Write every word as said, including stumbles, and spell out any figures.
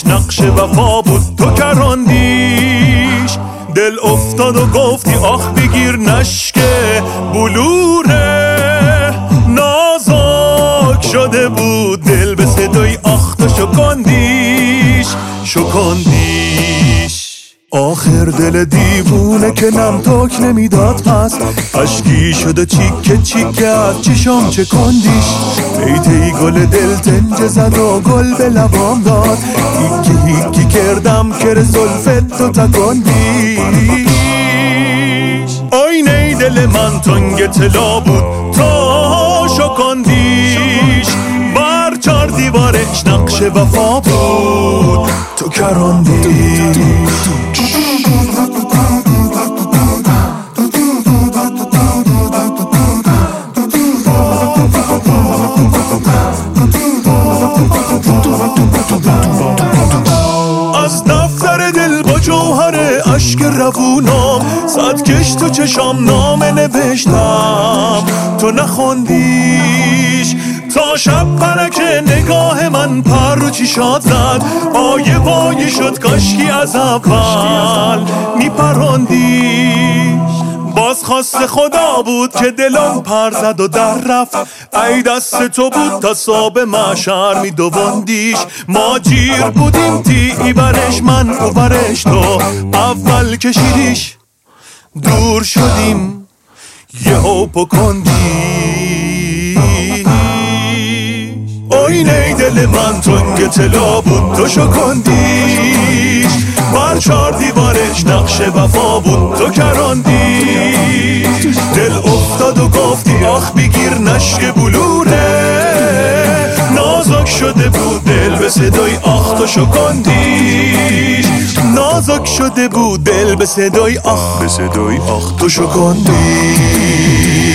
نقش وفا بود تو کراندیش. دل افتاد و گفتی آخ بگیر نشکه بلوره، نازک شده بود دل به صدای آخ تو شکندیش شکندیش. آخر دل دیوونه که نم تاک نمیداد پس، اشکی شده چیکه چیکه از چشام چکندیش. ای تی گل دل تنجه زد و گل به لبام داد، هیکی هیکی کردم که زلفت تو تکندیش. آینه دل من تنگ طلا بود تو شکندیش، بر چار دیوارش نقش وفا بود تو کراندیش. از دفتر دل با جوهر اشک روونم، صد کش تو چشام نامه نوشتم تو نخوندیش. تا شب پرک نگاه من پر رو چیشات زد، آیه بایه شد کاشکی از اول میپراندیش. باز خواست خدا بود که دلم پر زد و در رفت، ای دست تو بود تا صاب محشر می دووندیش. ما جیر بودیم تی ایورش من اوورش تو، اول کشیدیش دور شدیم یهو پکندیش. آینه دل من تنگ طلا بود تو شکندیش، بر چار دیوارش نقش وفا بود تو کراندیش. دل افتاد و گفتی آخ بگیر نشک بلوره، نازک شده بود دل به صدای آخ تو شکندیش. نازک شده بود دل به صدای آخ به صدای آخ تو شکندیش.